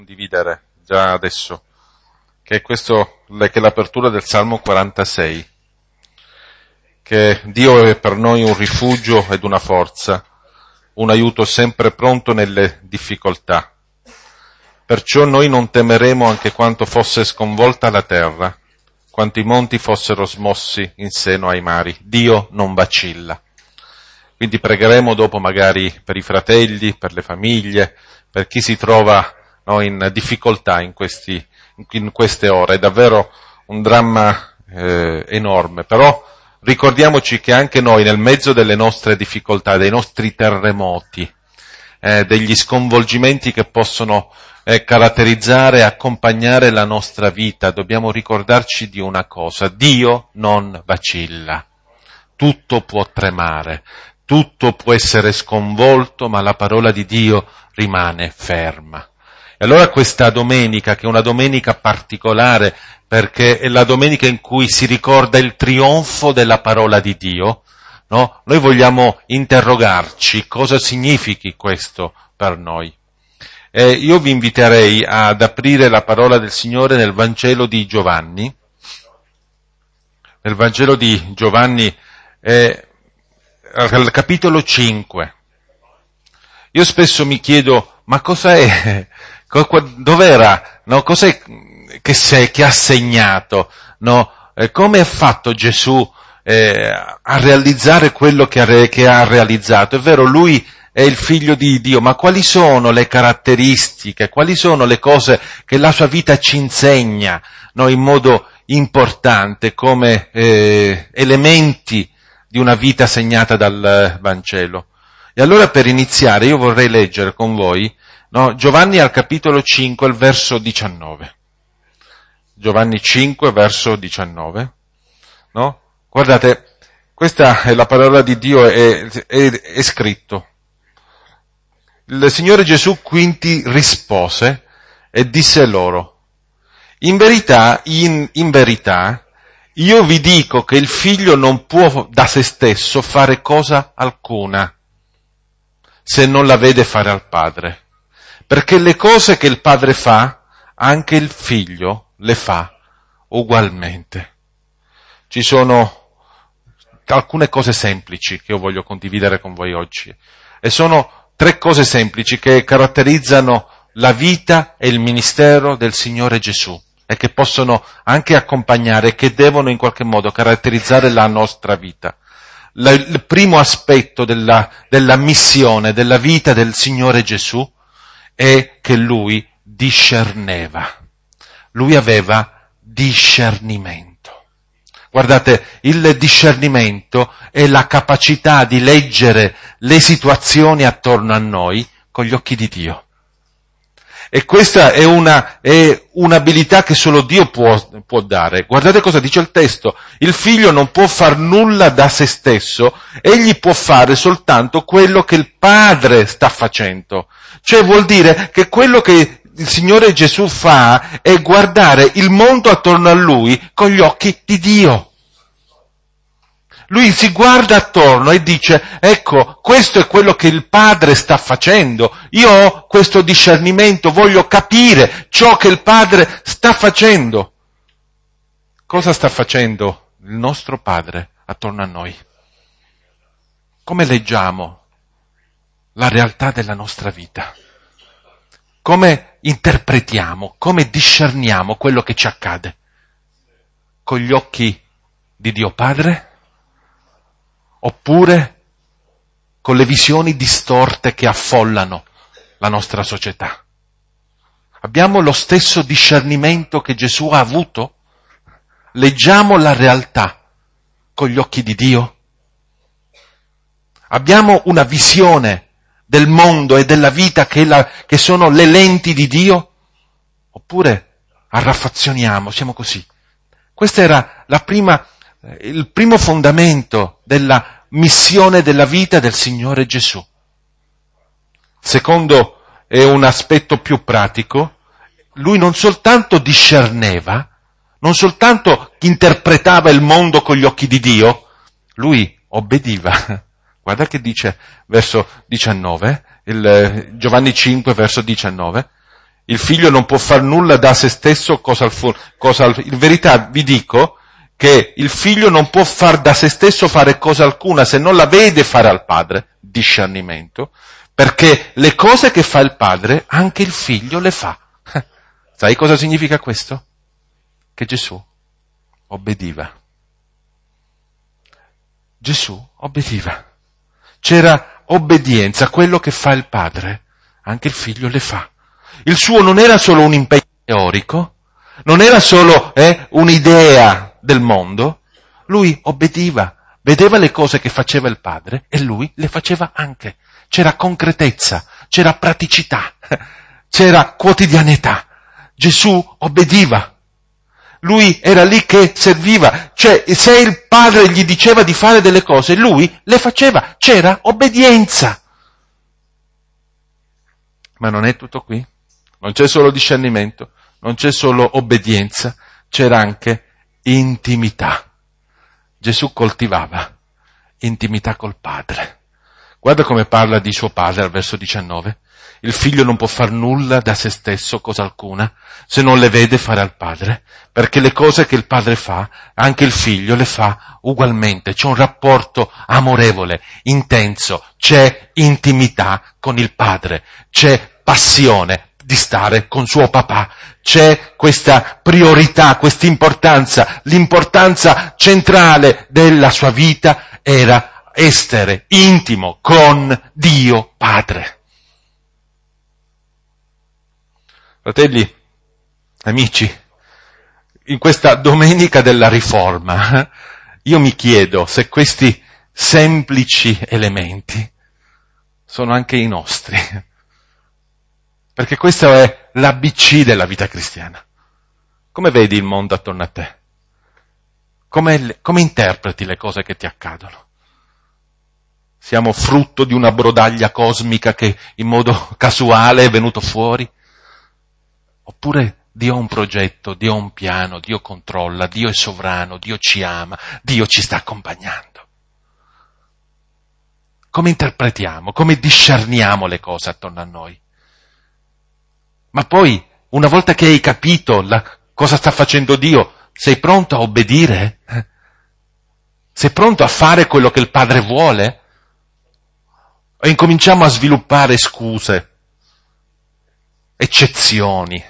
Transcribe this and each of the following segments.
Condividere già adesso, che è l'apertura del Salmo 46, che Dio è per noi un rifugio ed una forza, un aiuto sempre pronto nelle difficoltà. Perciò noi non temeremo anche quanto fosse sconvolta la terra, quanto i monti fossero smossi in seno ai mari. Dio non vacilla. Quindi pregheremo dopo magari per i fratelli, per le famiglie, per chi si trova in difficoltà in queste ore. È davvero un dramma enorme, però ricordiamoci che anche noi nel mezzo delle nostre difficoltà, dei nostri terremoti, degli sconvolgimenti che possono caratterizzare e accompagnare la nostra vita, dobbiamo ricordarci di una cosa: Dio non vacilla. Tutto può tremare, tutto può essere sconvolto, ma la parola di Dio rimane ferma. E allora questa domenica, che è una domenica particolare, perché è la domenica in cui si ricorda il trionfo della parola di Dio, no? Noi vogliamo interrogarci cosa significhi questo per noi. Io vi inviterei ad aprire la parola del Signore nel Vangelo di Giovanni. Nel Vangelo di Giovanni, al capitolo 5. Io spesso mi chiedo, ma cosa è? Dov'era? No? Cos'è che ha segnato? No? Come ha fatto Gesù a realizzare quello che ha realizzato? È vero, lui è il figlio di Dio, ma quali sono le caratteristiche? Quali sono le cose che la sua vita ci insegna, no? In modo importante, come elementi di una vita segnata dal Vangelo? E allora, per iniziare, io vorrei leggere con voi, no, Giovanni al capitolo 5, il verso 19. Giovanni 5, verso 19. No? Guardate, questa è la parola di Dio, è scritto. Il Signore Gesù quindi rispose e disse loro: in verità, io vi dico che il figlio non può da se stesso fare cosa alcuna, se non la vede fare al padre. Perché le cose che il padre fa, anche il figlio le fa ugualmente. Ci sono alcune cose semplici che io voglio condividere con voi oggi. E sono 3 cose semplici che caratterizzano la vita e il ministero del Signore Gesù e che possono anche accompagnare e che devono in qualche modo caratterizzare la nostra vita. Il primo aspetto della missione, della vita del Signore Gesù, è che lui discerneva. Lui aveva discernimento. Guardate, il discernimento è la capacità di leggere le situazioni attorno a noi con gli occhi di Dio. E questa è un'abilità che solo Dio può dare. Guardate cosa dice il testo: il figlio non può far nulla da se stesso, egli può fare soltanto quello che il padre sta facendo. Cioè vuol dire che quello che il Signore Gesù fa è guardare il mondo attorno a lui con gli occhi di Dio. Lui si guarda attorno e dice: ecco, questo è quello che il Padre sta facendo. Io ho questo discernimento, voglio capire ciò che il Padre sta facendo. Cosa sta facendo il nostro Padre attorno a noi? Come leggiamo la realtà della nostra vita? Come interpretiamo, come discerniamo quello che ci accade? Con gli occhi di Dio Padre? Oppure con le visioni distorte che affollano la nostra società? Abbiamo lo stesso discernimento che Gesù ha avuto? Leggiamo la realtà con gli occhi di Dio? Abbiamo una visione del mondo e della vita che sono le lenti di Dio? Oppure arraffazioniamo, siamo così? Questa era il primo fondamento della missione della vita del Signore Gesù. Secondo è un aspetto più pratico: lui non soltanto discerneva, non soltanto interpretava il mondo con gli occhi di Dio, lui obbediva. Guarda che dice verso 19, Giovanni 5 verso 19: il figlio non può far nulla da se stesso, in verità vi dico che il figlio non può far da se stesso fare cosa alcuna se non la vede fare al padre, discernimento, perché le cose che fa il padre anche il figlio le fa. Sai cosa significa questo? Che Gesù obbediva. Gesù obbediva. C'era obbedienza, quello che fa il padre, anche il figlio le fa. Il suo non era solo un impegno teorico, non era solo un'idea del mondo, lui obbediva, vedeva le cose che faceva il padre e lui le faceva anche. C'era concretezza, c'era praticità, c'era quotidianità. Gesù obbediva. Lui era lì che serviva, cioè se il padre gli diceva di fare delle cose, lui le faceva, c'era obbedienza. Ma non è tutto qui, non c'è solo discernimento, non c'è solo obbedienza, c'era anche intimità. Gesù coltivava intimità col padre. Guarda come parla di suo padre al verso 19. Il figlio non può far nulla da se stesso, cosa alcuna, se non le vede fare al padre, perché le cose che il padre fa, anche il figlio le fa ugualmente. C'è un rapporto amorevole, intenso, c'è intimità con il padre, c'è passione di stare con suo papà, c'è questa priorità, questa importanza, l'importanza centrale della sua vita era essere intimo con Dio Padre. Fratelli, amici, in questa domenica della Riforma, io mi chiedo se questi semplici elementi sono anche i nostri. Perché questo è l'ABC della vita cristiana. Come vedi il mondo attorno a te? Come interpreti le cose che ti accadono? Siamo frutto di una brodaglia cosmica che in modo casuale è venuto fuori? Oppure Dio ha un progetto, Dio ha un piano, Dio controlla, Dio è sovrano, Dio ci ama, Dio ci sta accompagnando. Come interpretiamo, come discerniamo le cose attorno a noi? Ma poi, una volta che hai capito cosa sta facendo Dio, sei pronto a obbedire? Sei pronto a fare quello che il Padre vuole? O incominciamo a sviluppare scuse, eccezioni?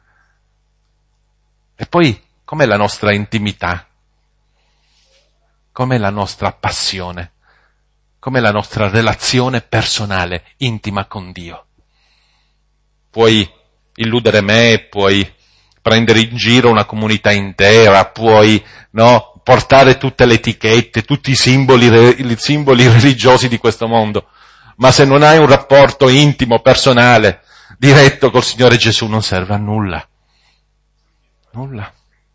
E poi, com'è la nostra intimità? Com'è la nostra passione? Com'è la nostra relazione personale, intima con Dio? Puoi illudere me, puoi prendere in giro una comunità intera, puoi, portare tutte le etichette, tutti i simboli religiosi di questo mondo. Ma se non hai un rapporto intimo, personale, diretto col Signore Gesù, non serve a nulla. Nulla.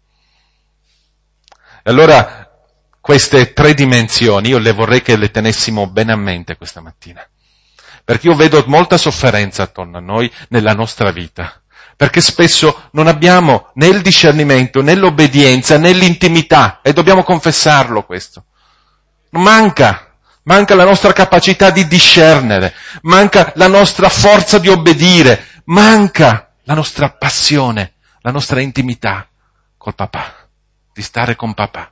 E allora, queste 3 dimensioni, io le vorrei che le tenessimo bene a mente questa mattina. Perché io vedo molta sofferenza attorno a noi nella nostra vita. Perché spesso non abbiamo né il discernimento, né l'obbedienza, né l'intimità. E dobbiamo confessarlo questo. Manca la nostra capacità di discernere. Manca la nostra forza di obbedire. Manca la nostra passione, la nostra intimità col papà. Di stare con papà.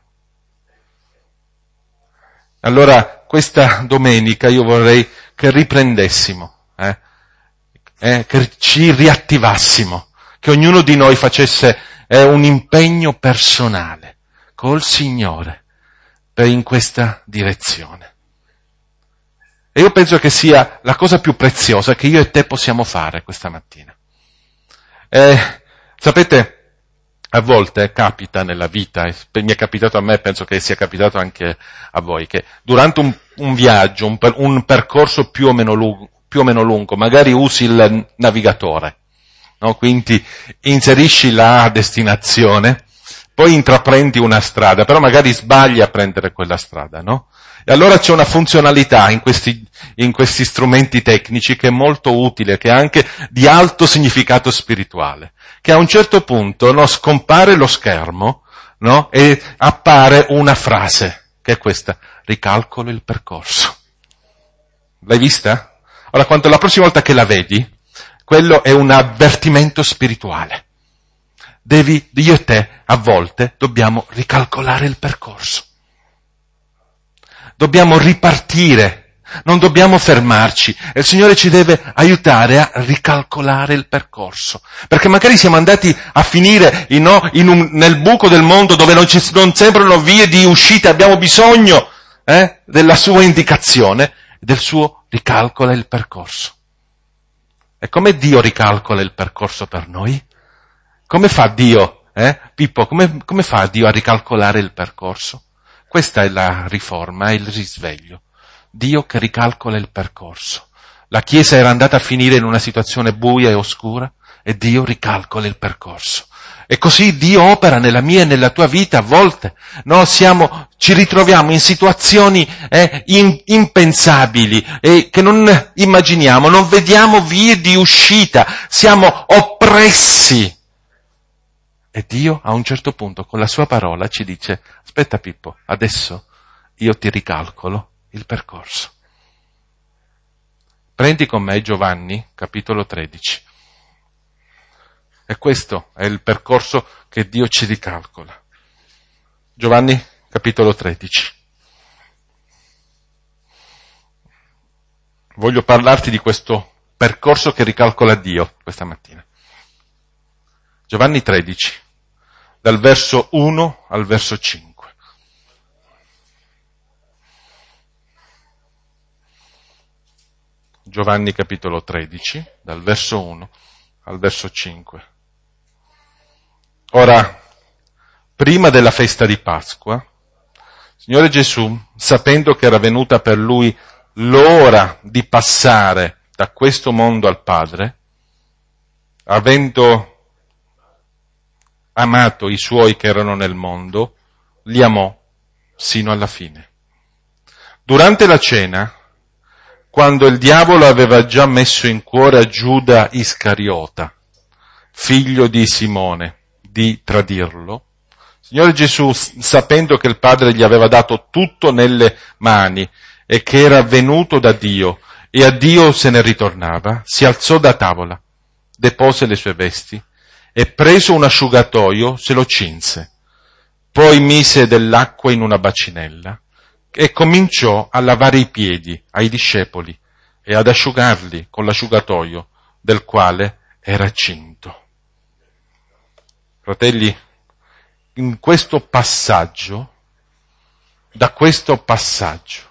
Allora, questa domenica io vorrei che riprendessimo, che ci riattivassimo, che ognuno di noi facesse un impegno personale col Signore in questa direzione. E io penso che sia la cosa più preziosa che io e te possiamo fare questa mattina. Sapete, a volte capita nella vita, mi è capitato a me, penso che sia capitato anche a voi, che durante un viaggio, un percorso più o meno lungo, magari usi il navigatore, no? Quindi inserisci la destinazione, poi intraprendi una strada, però magari sbagli a prendere quella strada, no? E allora c'è una funzionalità in questi strumenti tecnici che è molto utile, che è anche di alto significato spirituale, che a un certo punto scompare lo schermo, no? E appare una frase, che è questa: ricalcolo il percorso. L'hai vista? Ora, la prossima volta che la vedi, quello è un avvertimento spirituale. Io e te, a volte, dobbiamo ricalcolare il percorso. Dobbiamo ripartire, non dobbiamo fermarci. E il Signore ci deve aiutare a ricalcolare il percorso. Perché magari siamo andati a finire nel buco del mondo dove non sembrano vie di uscita, abbiamo bisogno della sua indicazione, del suo ricalcola il percorso. E come Dio ricalcola il percorso per noi? Come fa Dio, Pippo, come fa Dio a ricalcolare il percorso? Questa è la riforma, è il risveglio. Dio che ricalcola il percorso. La Chiesa era andata a finire in una situazione buia e oscura e Dio ricalcola il percorso. E così Dio opera nella mia e nella tua vita a volte. No, ci ritroviamo in situazioni impensabili che non immaginiamo, non vediamo vie di uscita, siamo oppressi. E Dio a un certo punto con la sua parola ci dice: aspetta Pippo, adesso io ti ricalcolo il percorso. Prendi con me Giovanni, capitolo 13. E questo è il percorso che Dio ci ricalcola. Giovanni, capitolo 13. Voglio parlarti di questo percorso che ricalcola Dio questa mattina. Giovanni 13, dal verso 1 al verso 5. Giovanni capitolo 13, dal verso 1 al verso 5. Ora, prima della festa di Pasqua, il Signore Gesù, sapendo che era venuta per Lui l'ora di passare da questo mondo al Padre, avendo amato i Suoi che erano nel mondo, li amò sino alla fine. Durante la cena, quando il diavolo aveva già messo in cuore a Giuda Iscariota, figlio di Simone, di tradirlo, il Signore Gesù, sapendo che il Padre gli aveva dato tutto nelle mani e che era venuto da Dio e a Dio se ne ritornava, si alzò da tavola, depose le sue vesti e preso un asciugatoio se lo cinse. Poi mise dell'acqua in una bacinella e cominciò a lavare i piedi ai discepoli e ad asciugarli con l'asciugatoio del quale era cinto. Fratelli, in questo passaggio, da questo passaggio,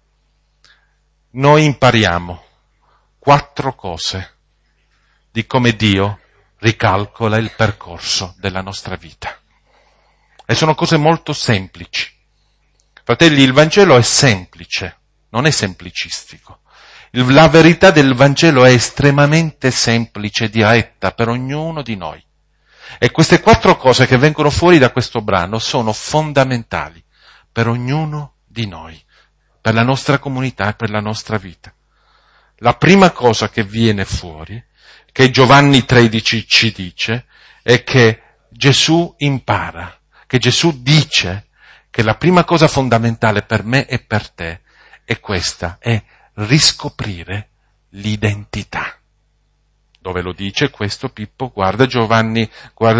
noi impariamo 4 cose di come Dio ricalcola il percorso della nostra vita. E sono cose molto semplici. Fratelli, il Vangelo è semplice, non è semplicistico. La verità del Vangelo è estremamente semplice e diretta per ognuno di noi. E queste 4 cose che vengono fuori da questo brano sono fondamentali per ognuno di noi, per la nostra comunità e per la nostra vita. La prima cosa che viene fuori, che Giovanni 13 ci dice, è che Gesù impara, che Gesù dice che la prima cosa fondamentale per me e per te è questa, è riscoprire l'identità. Dove lo dice questo, Pippo? Guarda Giovanni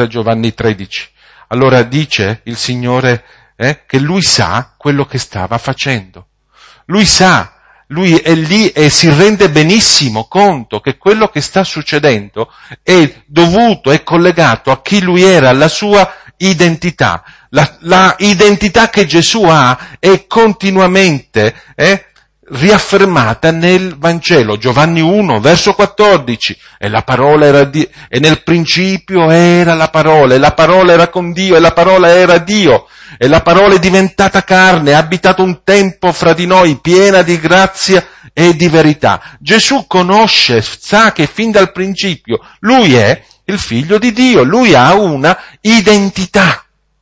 13. Allora dice il Signore che Lui sa quello che stava facendo. Lui sa, Lui è lì e si rende benissimo conto che quello che sta succedendo è dovuto, è collegato a chi Lui era, alla sua identità. La identità che Gesù ha è continuamente riaffermata nel Vangelo. Giovanni 1, verso 14. E la parola era e nel principio era la parola, e la parola era con Dio, e la parola era Dio. E la parola è diventata carne, ha abitato un tempo fra di noi, piena di grazia e di verità. Gesù conosce, sa che fin dal principio Lui è il Figlio di Dio, Lui ha una identità.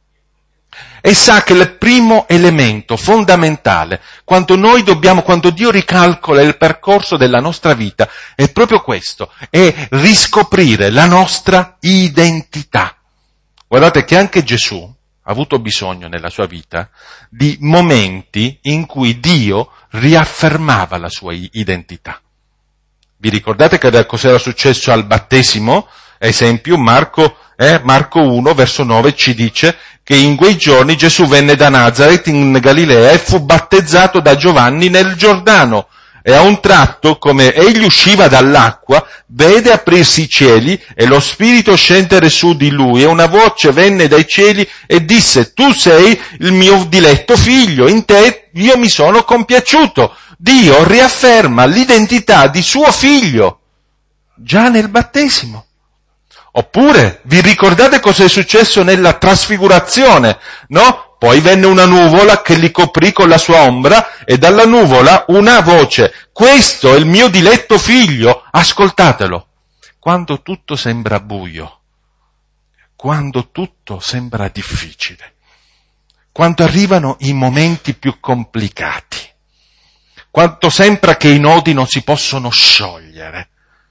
E sa che il primo elemento fondamentale, quando Dio ricalcola il percorso della nostra vita, è proprio questo, è riscoprire la nostra identità. Guardate che anche Gesù ha avuto bisogno nella sua vita di momenti in cui Dio riaffermava la sua identità. Vi ricordate cos'era successo al battesimo? Esempio, Marco 1, verso 9 ci dice che in quei giorni Gesù venne da Nazaret in Galilea e fu battezzato da Giovanni nel Giordano. E a un tratto, come egli usciva dall'acqua, vede aprirsi i cieli e lo Spirito scendere su di lui, e una voce venne dai cieli e disse: tu sei il mio diletto figlio, in te io mi sono compiaciuto. Dio riafferma l'identità di suo figlio già nel battesimo. Oppure, vi ricordate cosa è successo nella trasfigurazione, no? Poi venne una nuvola che li coprì con la sua ombra e dalla nuvola una voce: questo è il mio diletto figlio, ascoltatelo. Quando tutto sembra buio, quando tutto sembra difficile, quando arrivano i momenti più complicati, quando sembra che i nodi non si possono sciogliere,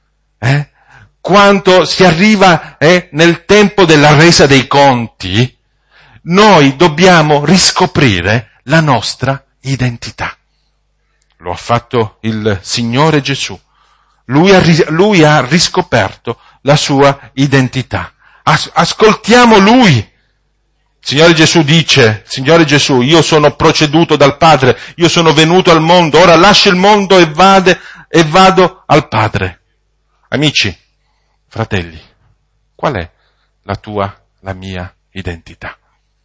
quando si arriva nel tempo della resa dei conti, noi dobbiamo riscoprire la nostra identità. Lo ha fatto il Signore Gesù. Lui ha riscoperto la sua identità. Ascoltiamo Lui. Signore Gesù dice: Signore Gesù, io sono proceduto dal Padre, io sono venuto al mondo, ora lascio il mondo e vado al Padre. Amici, fratelli, qual è la mia identità?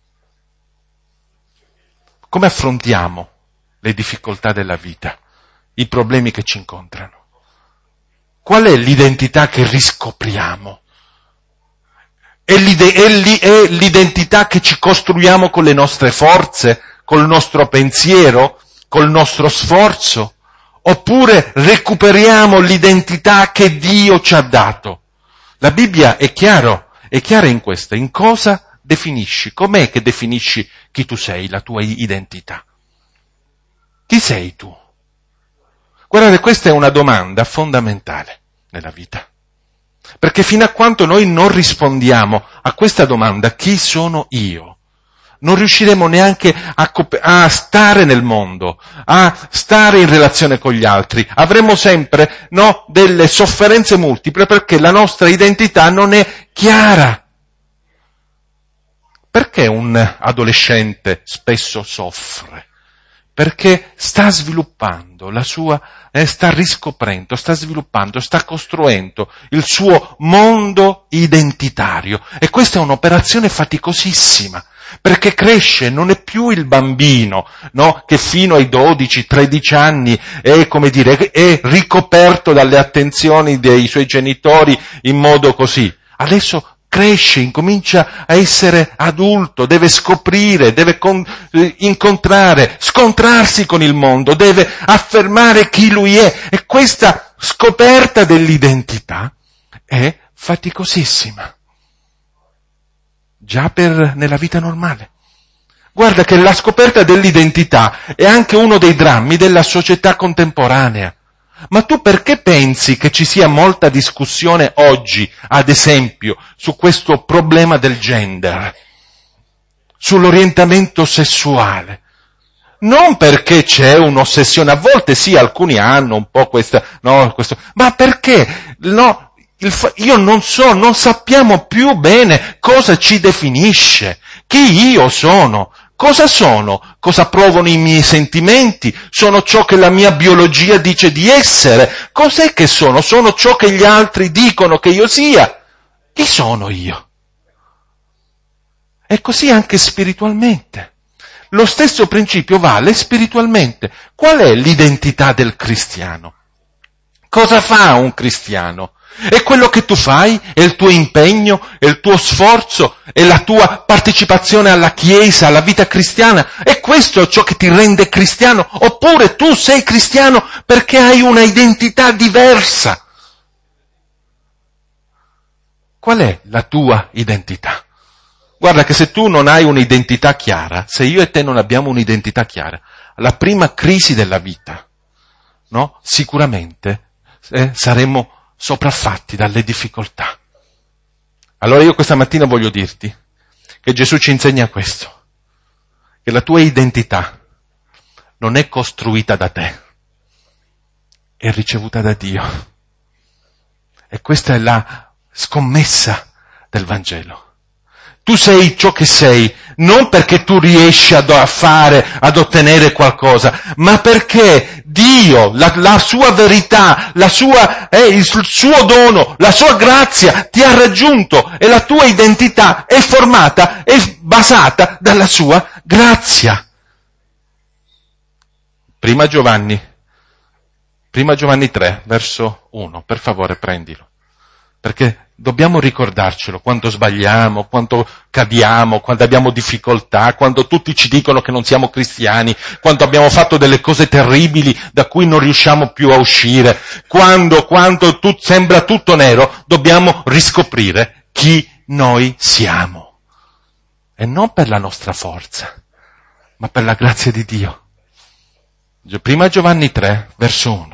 Come affrontiamo le difficoltà della vita, i problemi che ci incontrano? Qual è l'identità che riscopriamo? È l'identità che ci costruiamo con le nostre forze, col nostro pensiero, col nostro sforzo? Oppure recuperiamo l'identità che Dio ci ha dato? La Bibbia è chiara in questo. In cosa definisci? Com'è che definisci chi tu sei, la tua identità? Chi sei tu? Guardate, questa è una domanda fondamentale nella vita. Perché fino a quando noi non rispondiamo a questa domanda, chi sono io, non riusciremo neanche a stare nel mondo, a stare in relazione con gli altri. Avremo sempre, delle sofferenze multiple perché la nostra identità non è chiara. Perché un adolescente spesso soffre? Perché sta sviluppando sta riscoprendo, sta sviluppando, sta costruendo il suo mondo identitario. E questa è un'operazione faticosissima, perché cresce, non è più il bambino, che fino ai 12-13 anni è ricoperto dalle attenzioni dei suoi genitori in modo così. Adesso cresce, incomincia a essere adulto, deve scoprire, deve incontrare, scontrarsi con il mondo, deve affermare chi lui è. E questa scoperta dell'identità è faticosissima. Già nella vita normale. Guarda che la scoperta dell'identità è anche uno dei drammi della società contemporanea. Ma tu perché pensi che ci sia molta discussione oggi, ad esempio, su questo problema del gender, sull'orientamento sessuale? Non perché c'è un'ossessione, a volte sì, alcuni hanno un po' questo, ma perché, non sappiamo più bene cosa ci definisce, chi io sono. Cosa sono? Cosa provano i miei sentimenti? Sono ciò che la mia biologia dice di essere? Cos'è che sono? Sono ciò che gli altri dicono che io sia? Chi sono io? E così anche spiritualmente. Lo stesso principio vale spiritualmente. Qual è l'identità del cristiano? Cosa fa un cristiano? È quello che tu fai? È il tuo impegno? È il tuo sforzo? È la tua partecipazione alla Chiesa, alla vita cristiana? È questo ciò che ti rende cristiano? Oppure tu sei cristiano perché hai una identità diversa? Qual è la tua identità? Guarda che se tu non hai un'identità chiara, se io e te non abbiamo un'identità chiara, la prima crisi della vita, sicuramente saremo sopraffatti dalle difficoltà. Allora io questa mattina voglio dirti che Gesù ci insegna questo, che la tua identità non è costruita da te, è ricevuta da Dio. E questa è la scommessa del Vangelo. Tu sei ciò che sei, non perché tu riesci ad ottenere qualcosa, ma perché Dio, la sua verità, il suo dono, la sua grazia ti ha raggiunto e la tua identità è formata, è basata dalla sua grazia. Prima Giovanni 3, verso 1, per favore prendilo. Perché dobbiamo ricordarcelo quando sbagliamo, quando cadiamo, quando abbiamo difficoltà, quando tutti ci dicono che non siamo cristiani, quando abbiamo fatto delle cose terribili da cui non riusciamo più a uscire, quando sembra tutto nero, dobbiamo riscoprire chi noi siamo. E non per la nostra forza, ma per la grazia di Dio. Prima Giovanni 3, verso 1.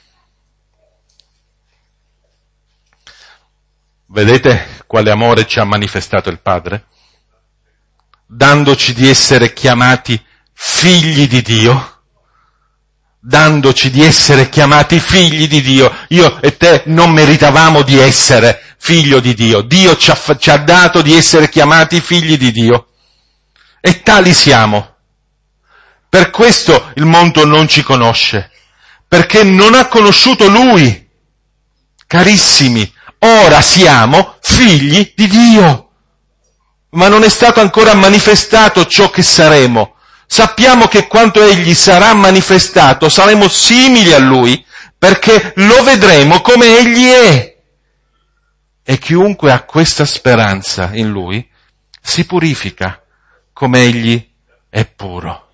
Vedete quale amore ci ha manifestato il Padre? Dandoci di essere chiamati figli di Dio. Dandoci di essere chiamati figli di Dio. Io e te non meritavamo di essere figlio di Dio. Dio ci ha dato di essere chiamati figli di Dio. E tali siamo. Per questo il mondo non ci conosce. Perché non ha conosciuto Lui. Carissimi, ora siamo figli di Dio, ma non è stato ancora manifestato ciò che saremo. Sappiamo che quando Egli sarà manifestato saremo simili a Lui, perché lo vedremo come Egli è. E chiunque ha questa speranza in Lui si purifica come Egli è puro.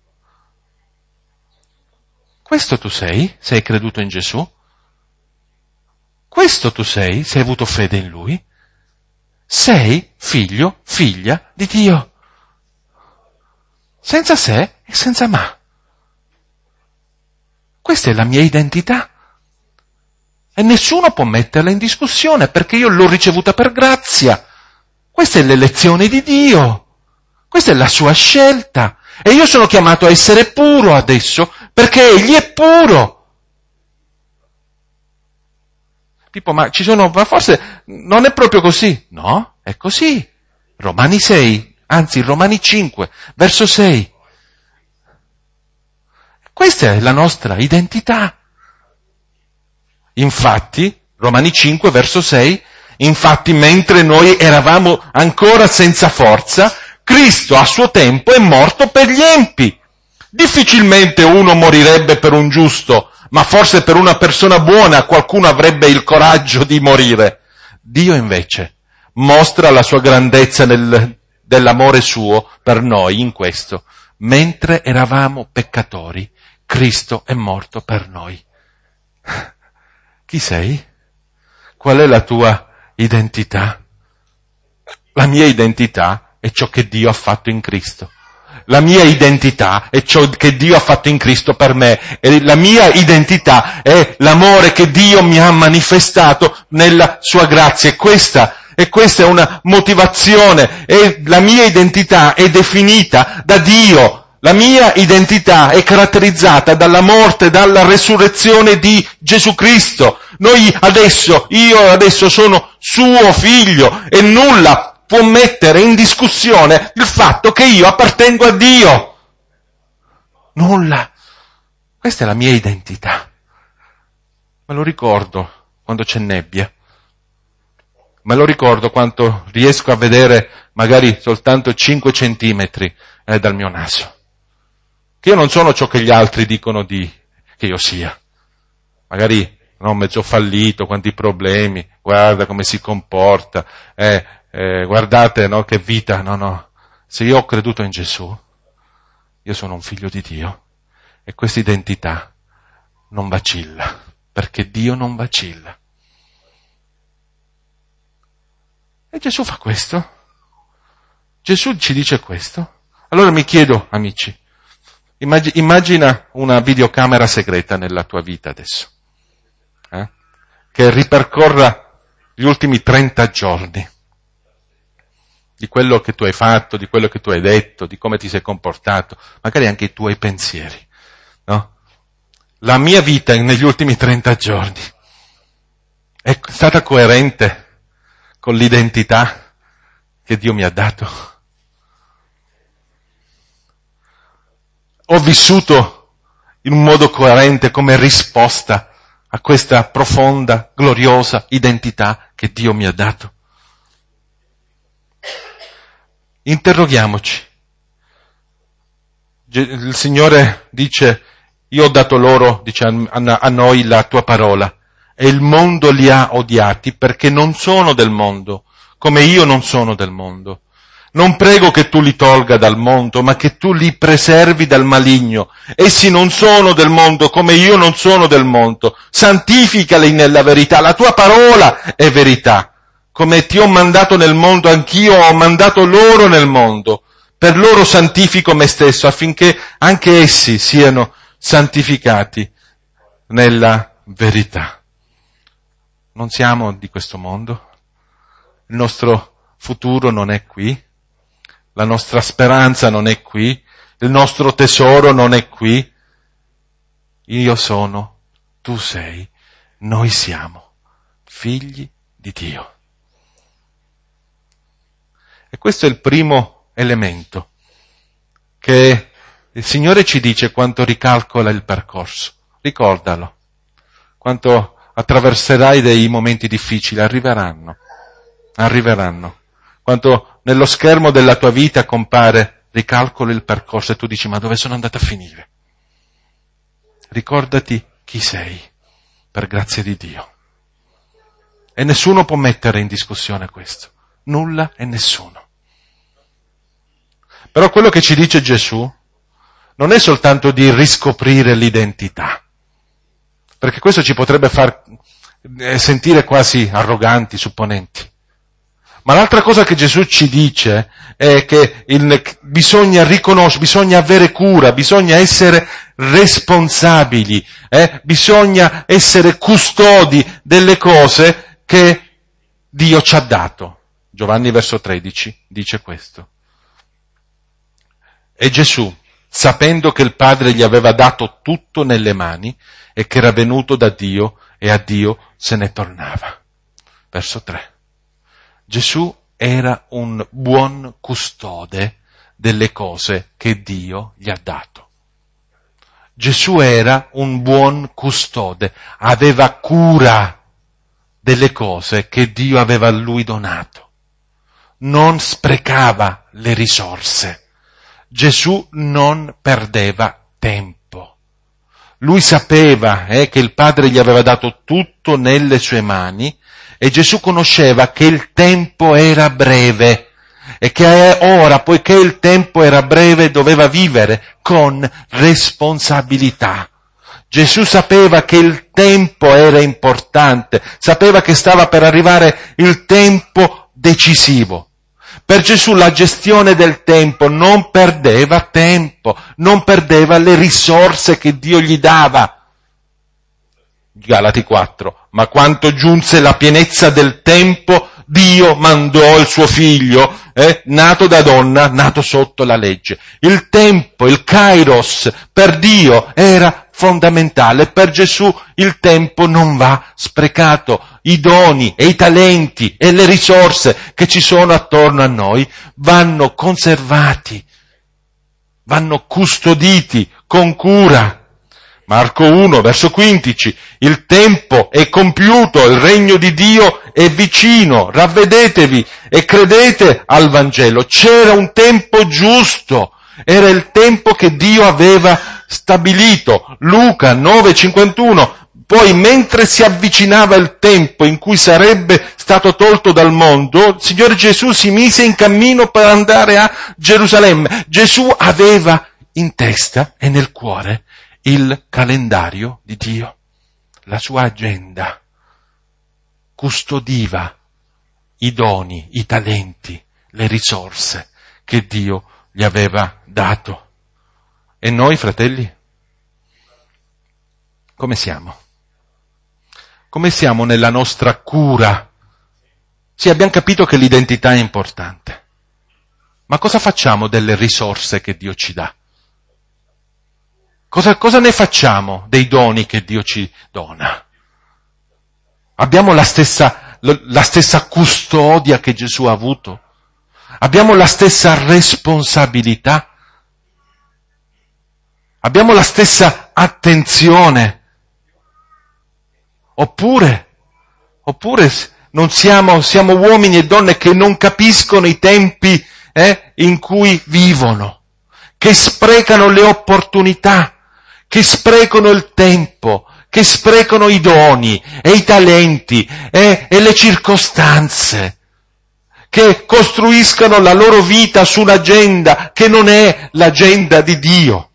Questo tu sei? Se hai creduto in Gesù? Questo tu sei, se hai avuto fede in Lui? Sei figlio, figlia di Dio. Senza se e senza ma. Questa è la mia identità. E nessuno può metterla in discussione perché io l'ho ricevuta per grazia. Questa è l'elezione di Dio. Questa è la sua scelta. E io sono chiamato a essere puro adesso perché Egli è puro. Tipo, ma forse non è proprio così. No, è così. Romani 5, verso 6. Questa è la nostra identità. Infatti, Romani 5, verso 6, infatti mentre noi eravamo ancora senza forza, Cristo a suo tempo è morto per gli empi. Difficilmente uno morirebbe per un giusto, ma forse per una persona buona qualcuno avrebbe il coraggio di morire. Dio invece mostra la sua grandezza dell'amore suo per noi in questo. Mentre eravamo peccatori, Cristo è morto per noi. Chi sei? Qual è la tua identità? La mia identità è ciò che Dio ha fatto in Cristo. La mia identità è ciò che Dio ha fatto in Cristo per me. E la mia identità è l'amore che Dio mi ha manifestato nella sua grazia. E questa è una motivazione. E la mia identità è definita da Dio. La mia identità è caratterizzata dalla morte, dalla resurrezione di Gesù Cristo. Io adesso sono suo figlio e nulla può mettere in discussione il fatto che io appartengo a Dio. Nulla. Questa è la mia identità. Me lo ricordo quando c'è nebbia. Me lo ricordo quando riesco a vedere magari soltanto 5 centimetri dal mio naso. Che io non sono ciò che gli altri dicono che io sia. Magari mezzo fallito, quanti problemi, guarda come si comporta, guardate, che vita, no. Se io ho creduto in Gesù, io sono un figlio di Dio e questa identità non vacilla, perché Dio non vacilla. E Gesù fa questo. Gesù ci dice questo. Allora mi chiedo, amici, immagina una videocamera segreta nella tua vita adesso, che ripercorra gli ultimi 30 giorni. Di quello che tu hai fatto, di quello che tu hai detto, di come ti sei comportato, magari anche i tuoi pensieri, no? La mia vita negli ultimi 30 giorni. È stata coerente con l'identità che Dio mi ha dato? Ho vissuto in un modo coerente come risposta a questa profonda, gloriosa identità che Dio mi ha dato? Interroghiamoci. Il Signore dice, io ho dato loro, dice a noi, la tua parola, e il mondo li ha odiati perché non sono del mondo, come io non sono del mondo. Non prego che tu li tolga dal mondo, ma che tu li preservi dal maligno. Essi non sono del mondo, come io non sono del mondo. Santificali nella verità, la tua parola è verità. Come ti ho mandato nel mondo, anch'io ho mandato loro nel mondo. Per loro santifico me stesso, affinché anche essi siano santificati nella verità. Non siamo di questo mondo. Il nostro futuro non è qui. La nostra speranza non è qui. Il nostro tesoro non è qui. Io sono, tu sei, noi siamo figli di Dio. E questo è il primo elemento che il Signore ci dice quando ricalcola il percorso. Ricordalo. Quando attraverserai dei momenti difficili, arriveranno. Quando nello schermo della tua vita compare, ricalcolo il percorso e tu dici, ma dove sono andato a finire? Ricordati chi sei, per grazia di Dio. E nessuno può mettere in discussione questo. Nulla e nessuno. Però quello che ci dice Gesù non è soltanto di riscoprire l'identità, perché questo ci potrebbe far sentire quasi arroganti, supponenti. Ma l'altra cosa che Gesù ci dice è che bisogna riconoscere, bisogna avere cura, bisogna essere responsabili, bisogna essere custodi delle cose che Dio ci ha dato. Giovanni verso 13 dice questo. E Gesù, sapendo che il Padre gli aveva dato tutto nelle mani e che era venuto da Dio e a Dio se ne tornava. Verso 3. Gesù era un buon custode delle cose che Dio gli ha dato. Gesù era un buon custode, aveva cura delle cose che Dio aveva a lui donato. Non sprecava le risorse. Gesù non perdeva tempo. Lui sapeva che il Padre gli aveva dato tutto nelle sue mani e Gesù conosceva che il tempo era breve e che ora, poiché il tempo era breve, doveva vivere con responsabilità. Gesù sapeva che il tempo era importante, sapeva che stava per arrivare il tempo decisivo. Per Gesù la gestione del tempo non perdeva tempo, non perdeva le risorse che Dio gli dava. Galati 4. Ma quando giunse la pienezza del tempo, Dio mandò il suo figlio, nato da donna, nato sotto la legge. Il tempo, il kairos, per Dio era fondamentale. Per Gesù il tempo non va sprecato. I doni e i talenti e le risorse che ci sono attorno a noi vanno conservati, vanno custoditi con cura. Marco 1, verso 15, il tempo è compiuto, il regno di Dio è vicino, ravvedetevi e credete al Vangelo. C'era un tempo giusto, era il tempo che Dio aveva stabilito. Luca 9:51, poi mentre si avvicinava il tempo in cui sarebbe stato tolto dal mondo, il Signore Gesù si mise in cammino per andare a Gerusalemme. Gesù aveva in testa e nel cuore il calendario di Dio, la sua agenda, custodiva i doni, i talenti, le risorse che Dio gli aveva dato. E noi, fratelli, come siamo? Come siamo nella nostra cura? Sì, abbiamo capito che l'identità è importante, ma cosa facciamo delle risorse che Dio ci dà? Cosa ne facciamo dei doni che Dio ci dona? Abbiamo la stessa custodia che Gesù ha avuto? Abbiamo la stessa responsabilità? Abbiamo la stessa attenzione? Oppure non siamo uomini e donne che non capiscono i tempi in cui vivono, che sprecano le opportunità, che sprecano il tempo, che sprecano i doni e i talenti e le circostanze, che costruiscano la loro vita su un'agenda che non è l'agenda di Dio.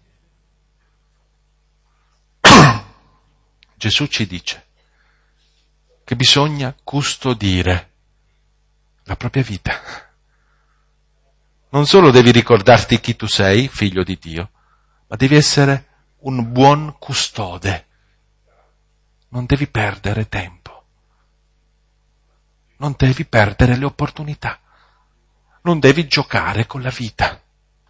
Gesù ci dice che bisogna custodire la propria vita. Non solo devi ricordarti chi tu sei, figlio di Dio, ma devi essere un buon custode. Non devi perdere tempo. Non devi perdere le opportunità. Non devi giocare con la vita.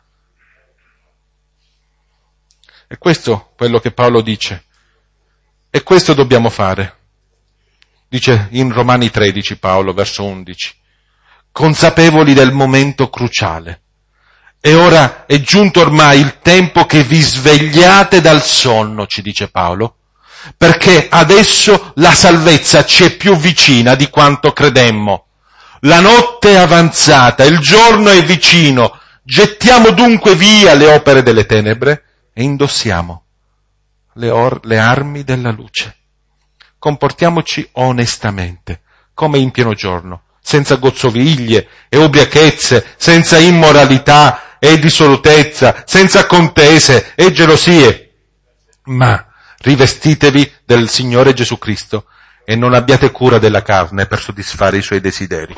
E questo è quello che Paolo dice. E questo dobbiamo fare. Dice in Romani 13 Paolo, verso 11. Consapevoli del momento cruciale. E ora è giunto ormai il tempo che vi svegliate dal sonno, ci dice Paolo, perché adesso la salvezza ci è più vicina di quanto credemmo. La notte è avanzata, il giorno è vicino. Gettiamo dunque via le opere delle tenebre e indossiamo le armi della luce. Comportiamoci onestamente, come in pieno giorno, senza gozzoviglie e ubriachezze, senza immoralità e dissolutezza, senza contese e gelosie, ma rivestitevi del Signore Gesù Cristo e non abbiate cura della carne per soddisfare i suoi desideri.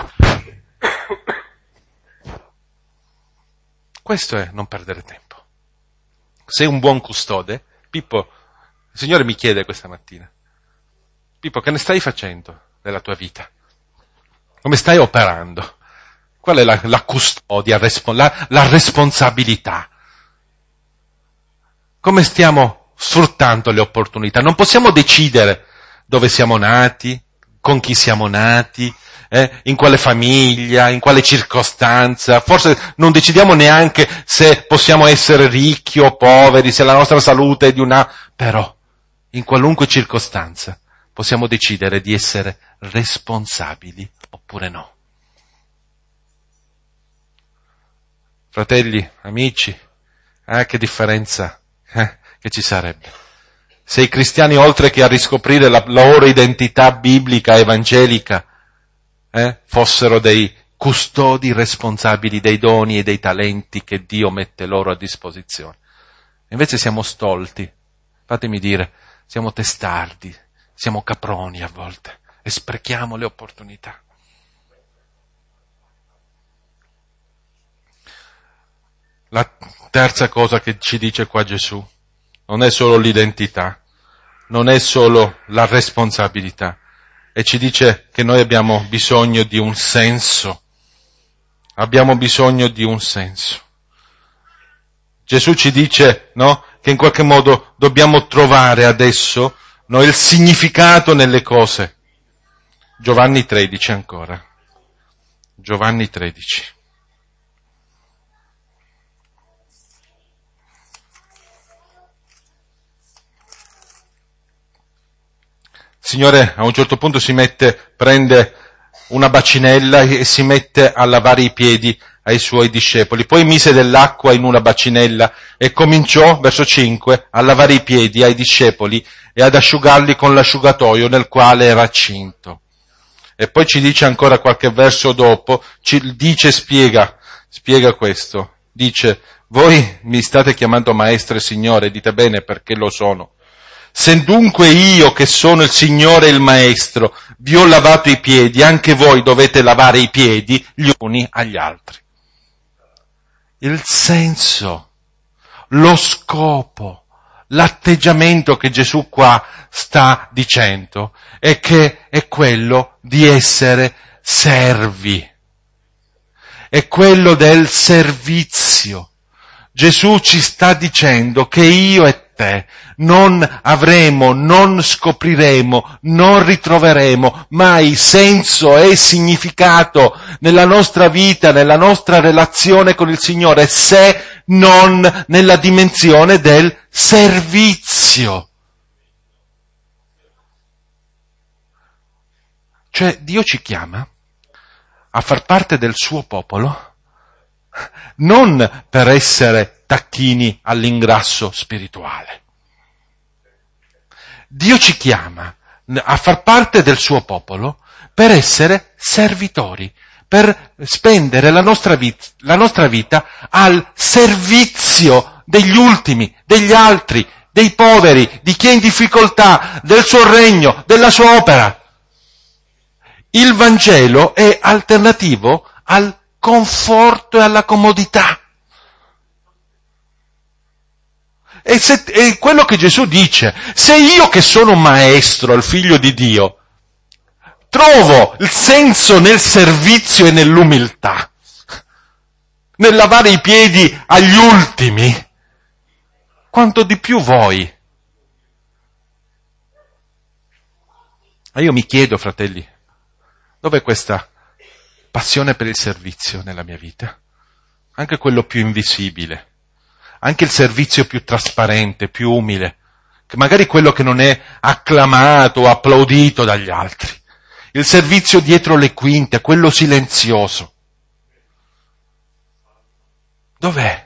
Questo è non perdere tempo. Sei un buon custode? Pippo, il Signore mi chiede questa mattina, Pippo, che ne stai facendo della tua vita? Come stai operando? Qual è la custodia, la responsabilità? Come stiamo sfruttando le opportunità? Non possiamo decidere dove siamo nati, con chi siamo nati, in quale famiglia, in quale circostanza. Forse non decidiamo neanche se possiamo essere ricchi o poveri, se la nostra salute è di una... Però, in qualunque circostanza, possiamo decidere di essere responsabili oppure no. Fratelli, amici, che differenza che ci sarebbe se i cristiani, oltre che a riscoprire la loro identità biblica, evangelica, fossero dei custodi responsabili dei doni e dei talenti che Dio mette loro a disposizione. Invece siamo stolti, fatemi dire, siamo testardi, siamo caproni a volte e sprechiamo le opportunità. La terza cosa che ci dice qua Gesù non è solo l'identità, non è solo la responsabilità, e ci dice che noi abbiamo bisogno di un senso. Abbiamo bisogno di un senso. Gesù ci dice, no, che in qualche modo dobbiamo trovare adesso, no, il significato nelle cose. Giovanni 13 ancora. Giovanni 13. Signore a un certo punto prende una bacinella e si mette a lavare i piedi ai suoi discepoli. Poi mise dell'acqua in una bacinella e cominciò, verso 5, a lavare i piedi ai discepoli e ad asciugarli con l'asciugatoio nel quale era cinto. E poi ci dice ancora qualche verso dopo, spiega questo. Dice, voi mi state chiamando maestro e signore, dite bene perché lo sono. Se dunque io, che sono il Signore e il Maestro, vi ho lavato i piedi, anche voi dovete lavare i piedi gli uni agli altri. Il senso, lo scopo, l'atteggiamento che Gesù qua sta dicendo è che è quello di essere servi. È quello del servizio. Gesù ci sta dicendo che io e te, non avremo, non scopriremo, non ritroveremo mai senso e significato nella nostra vita, nella nostra relazione con il Signore, se non nella dimensione del servizio. Cioè, Dio ci chiama a far parte del suo popolo, non per essere tacchini all'ingrasso spirituale. Dio ci chiama a far parte del suo popolo per essere servitori, per spendere la nostra vita al servizio degli ultimi, degli altri, dei poveri, di chi è in difficoltà, del suo regno, della sua opera. Il Vangelo è alternativo al conforto e alla comodità. E quello che Gesù dice, se io che sono un maestro, il figlio di Dio, trovo il senso nel servizio e nell'umiltà, nel lavare i piedi agli ultimi, quanto di più voi. Ma io mi chiedo, fratelli, dov'è questa passione per il servizio nella mia vita? Anche quello più invisibile, anche il servizio più trasparente, più umile, che magari quello che non è acclamato o applaudito dagli altri. Il servizio dietro le quinte, quello silenzioso. Dov'è?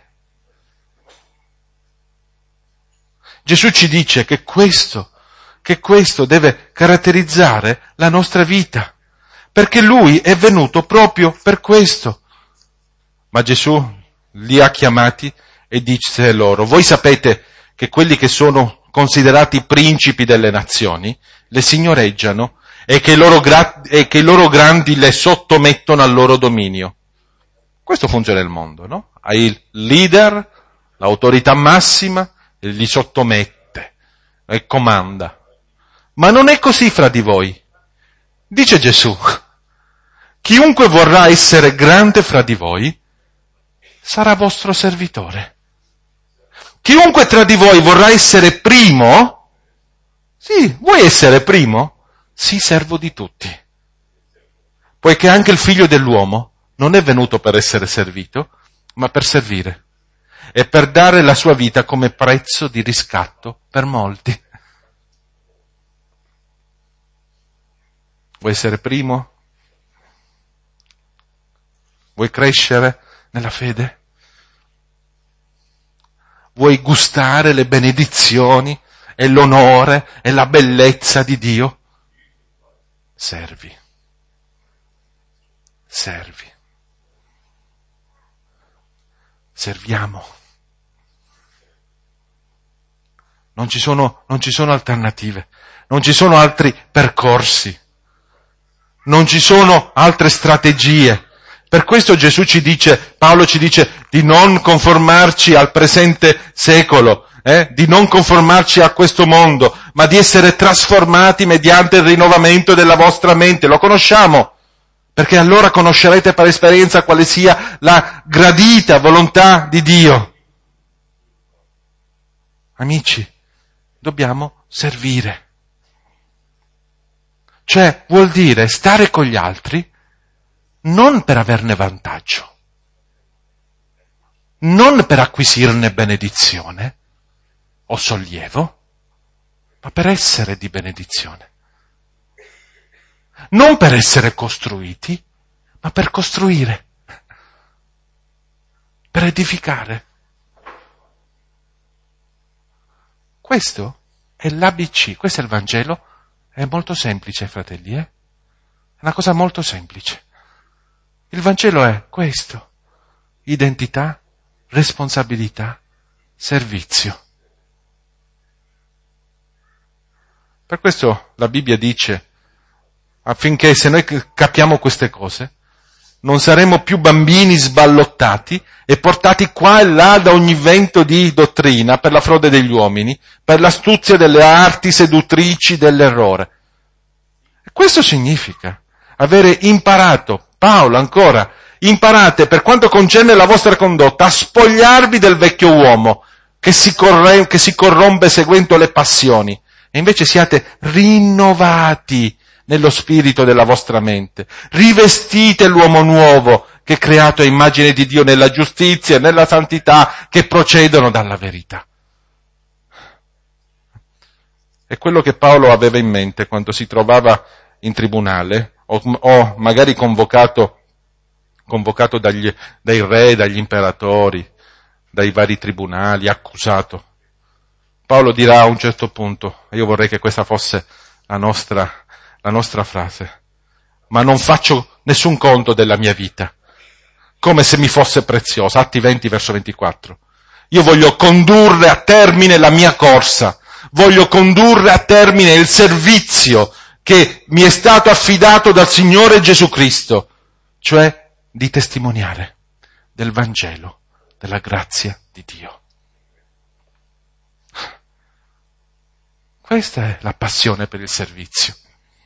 Gesù ci dice che questo deve caratterizzare la nostra vita. Perché Lui è venuto proprio per questo. Ma Gesù li ha chiamati e disse loro, voi sapete che quelli che sono considerati principi delle nazioni le signoreggiano e che i loro grandi le sottomettono al loro dominio. Questo funziona nel mondo, no? Hai il leader, l'autorità massima, e li sottomette e comanda. Ma non è così fra di voi. Dice Gesù, chiunque vorrà essere grande fra di voi sarà vostro servitore. Chiunque tra di voi vorrà essere primo, sì, vuoi essere primo? Sì, servo di tutti. Poiché anche il figlio dell'uomo non è venuto per essere servito, ma per servire e per dare la sua vita come prezzo di riscatto per molti. Vuoi essere primo? Vuoi crescere nella fede? Vuoi gustare le benedizioni e l'onore e la bellezza di Dio? Servi. Serviamo. Non ci sono alternative, non ci sono altri percorsi, non ci sono altre strategie. Per questo Paolo ci dice di non conformarci al presente secolo, di non conformarci a questo mondo, ma di essere trasformati mediante il rinnovamento della vostra mente. Lo conosciamo, perché allora conoscerete per esperienza quale sia la gradita volontà di Dio. Amici, dobbiamo servire. Cioè, vuol dire stare con gli altri non per averne vantaggio, non per acquisirne benedizione o sollievo, ma per essere di benedizione. Non per essere costruiti, ma per costruire, per edificare. Questo è l'ABC, questo è il Vangelo, è molto semplice, fratelli, È una cosa molto semplice. Il Vangelo è questo: identità, responsabilità, servizio. Per questo la Bibbia dice, affinché se noi capiamo queste cose, non saremo più bambini sballottati e portati qua e là da ogni vento di dottrina per la frode degli uomini, per l'astuzia delle arti seduttrici dell'errore. E questo significa avere imparato, Paolo ancora, imparate per quanto concerne la vostra condotta a spogliarvi del vecchio uomo, che si corrompe seguendo le passioni. E invece siate rinnovati nello spirito della vostra mente. Rivestite l'uomo nuovo che è creato a immagine di Dio nella giustizia e nella santità che procedono dalla verità. È quello che Paolo aveva in mente quando si trovava in tribunale o magari convocato dai re, dagli imperatori, dai vari tribunali, accusato. Paolo dirà a un certo punto, e io vorrei che questa fosse la nostra frase: ma non faccio nessun conto della mia vita, come se mi fosse preziosa. Atti 20, verso 24. Io voglio condurre a termine la mia corsa, voglio condurre a termine il servizio che mi è stato affidato dal Signore Gesù Cristo, cioè di testimoniare del Vangelo, della grazia di Dio. Questa è la passione per il servizio.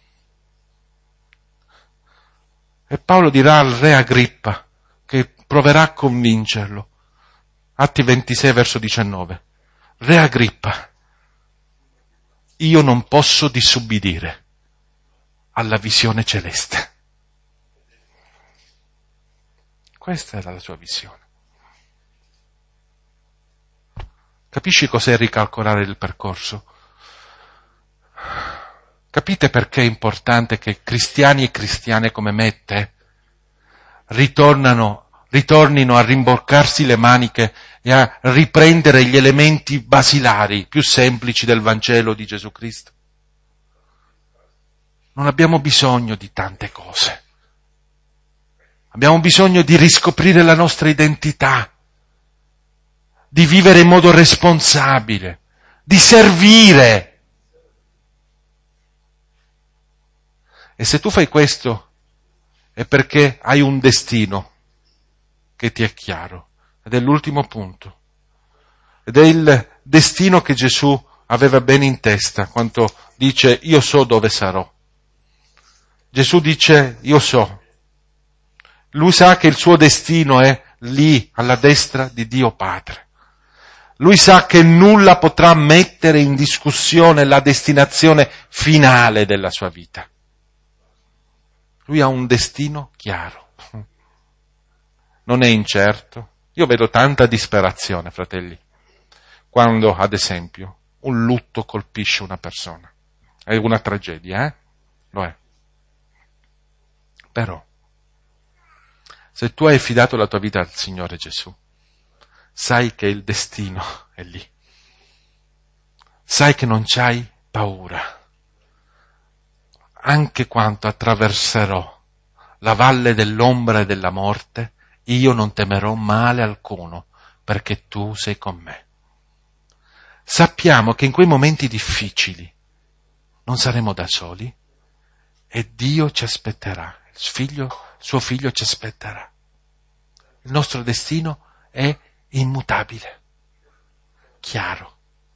E Paolo dirà al re Agrippa, che proverà a convincerlo, Atti 26, verso 19, Re Agrippa, io non posso disubbidire alla visione celeste. Questa era la sua visione. Capisci cos'è ricalcolare il percorso? Capite perché è importante che cristiani e cristiane come me e te ritornino a rimboccarsi le maniche e a riprendere gli elementi basilari, più semplici del Vangelo di Gesù Cristo? Non abbiamo bisogno di tante cose. Abbiamo bisogno di riscoprire la nostra identità, di vivere in modo responsabile, di servire. E se tu fai questo è perché hai un destino che ti è chiaro. Ed è l'ultimo punto. Ed è il destino che Gesù aveva bene in testa quando dice: io so dove sarò. Gesù dice: io so. Lui sa che il suo destino è lì, alla destra di Dio Padre. Lui sa che nulla potrà mettere in discussione la destinazione finale della sua vita. Lui ha un destino chiaro. Non è incerto. Io vedo tanta disperazione, fratelli, quando, ad esempio, un lutto colpisce una persona. È una tragedia, Lo è. Però, se tu hai affidato la tua vita al Signore Gesù, sai che il destino è lì. Sai che non c'hai paura. Anche quando attraverserò la valle dell'ombra e della morte, io non temerò male alcuno, perché tu sei con me. Sappiamo che in quei momenti difficili non saremo da soli e Dio ci aspetterà, suo figlio ci aspetterà. Il nostro destino è immutabile, chiaro.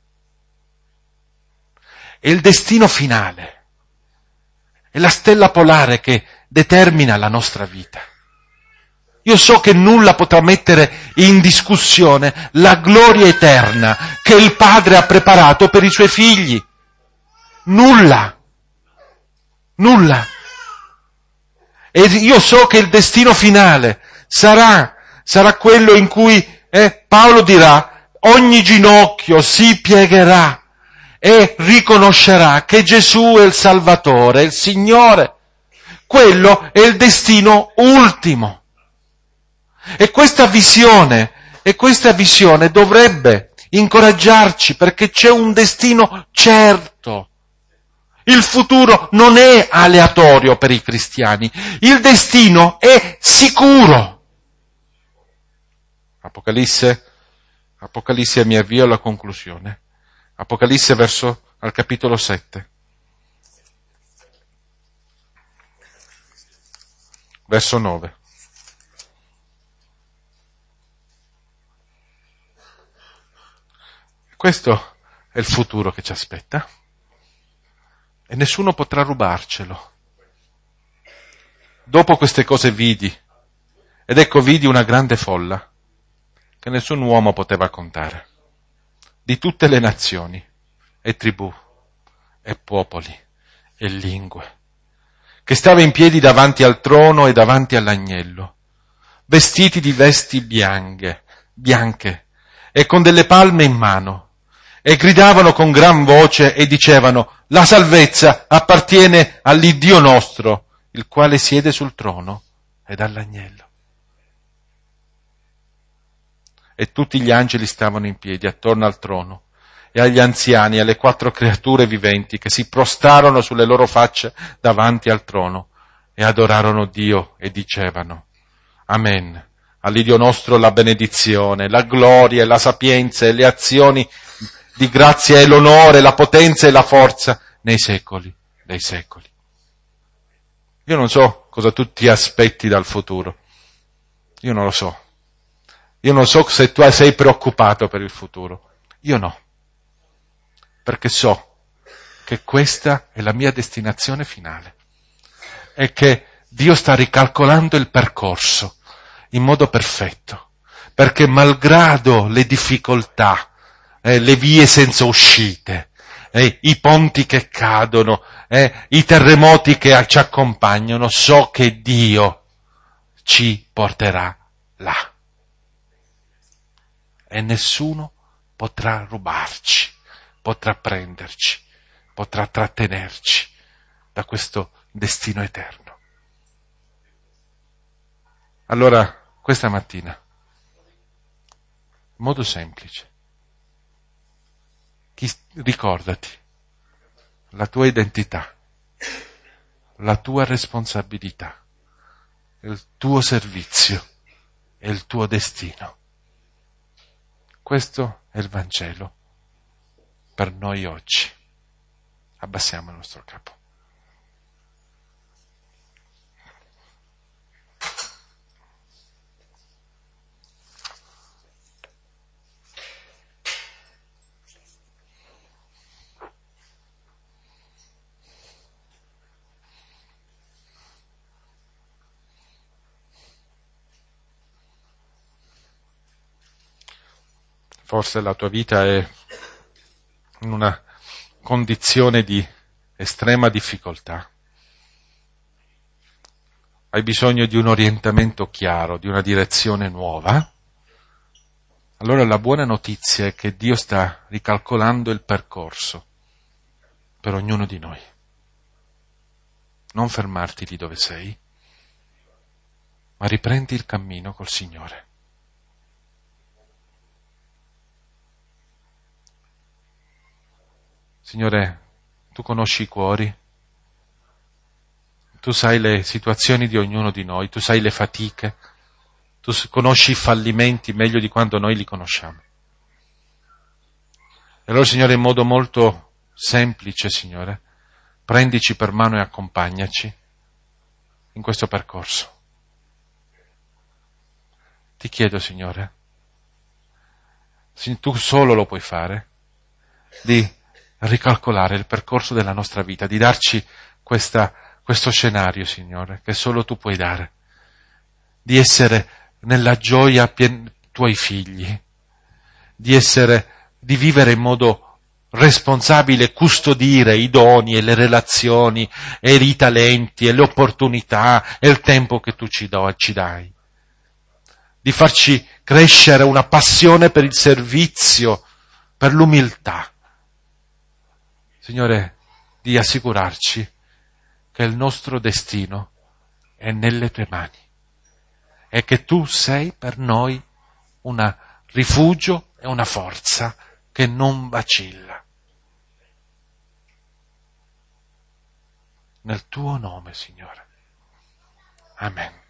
E il destino finale è la stella polare che determina la nostra vita. Io so che nulla potrà mettere in discussione la gloria eterna che il Padre ha preparato per i suoi figli. Nulla. Nulla. E io so che il destino finale sarà quello in cui Paolo dirà: ogni ginocchio si piegherà e riconoscerà che Gesù è il Salvatore, il Signore. Quello è il destino ultimo. E questa visione dovrebbe incoraggiarci, perché c'è un destino certo. Il futuro non è aleatorio per i cristiani, il destino è sicuro. Apocalisse, mi avvio alla conclusione. Apocalisse al capitolo 7. Verso 9. Questo è il futuro che ci aspetta e nessuno potrà rubarcelo. Dopo queste cose vidi una grande folla che nessun uomo poteva contare. di tutte le nazioni e tribù e popoli e lingue, che stava in piedi davanti al trono e davanti all'agnello, vestiti di vesti bianche e con delle palme in mano, e gridavano con gran voce e dicevano: la salvezza appartiene all'Iddio nostro, il quale siede sul trono ed all'agnello. E tutti gli angeli stavano in piedi attorno al trono, e agli anziani e alle 4 creature viventi che si prostrarono sulle loro facce davanti al trono e adorarono Dio e dicevano: Amen. All'Iddio nostro la benedizione, la gloria e la sapienza e le azioni di grazia e l'onore, la potenza e la forza nei secoli dei secoli. Io non so cosa tu ti aspetti dal futuro. Io non lo so. Io non so se tu sei preoccupato per il futuro. Io no. Perché so che questa è la mia destinazione finale. E che Dio sta ricalcolando il percorso in modo perfetto. Perché malgrado le difficoltà, le vie senza uscite, i ponti che cadono, i terremoti che ci accompagnano, so che Dio ci porterà là. E nessuno potrà rubarci, potrà prenderci, potrà trattenerci da questo destino eterno. Allora, questa mattina, in modo semplice, ricordati la tua identità, la tua responsabilità, il tuo servizio e il tuo destino. Questo è il Vangelo per noi oggi. Abbassiamo il nostro capo. Forse la tua vita è in una condizione di estrema difficoltà. Hai bisogno di un orientamento chiaro, di una direzione nuova. Allora la buona notizia è che Dio sta ricalcolando il percorso per ognuno di noi. Non fermarti lì dove sei, ma riprendi il cammino col Signore. Signore, tu conosci i cuori, tu sai le situazioni di ognuno di noi, tu sai le fatiche, tu conosci i fallimenti meglio di quanto noi li conosciamo. E allora, Signore, in modo molto semplice, Signore, prendici per mano e accompagnaci in questo percorso. Ti chiedo, Signore, tu solo lo puoi fare, di ricalcolare il percorso della nostra vita, di darci questo scenario, Signore, che solo tu puoi dare, di essere nella gioia tuoi figli, di vivere in modo responsabile, custodire i doni e le relazioni e i talenti e le opportunità e il tempo che tu ci dai, di farci crescere una passione per il servizio, per l'umiltà. Signore, di assicurarci che il nostro destino è nelle tue mani e che tu sei per noi un rifugio e una forza che non vacilla. Nel tuo nome, Signore. Amen.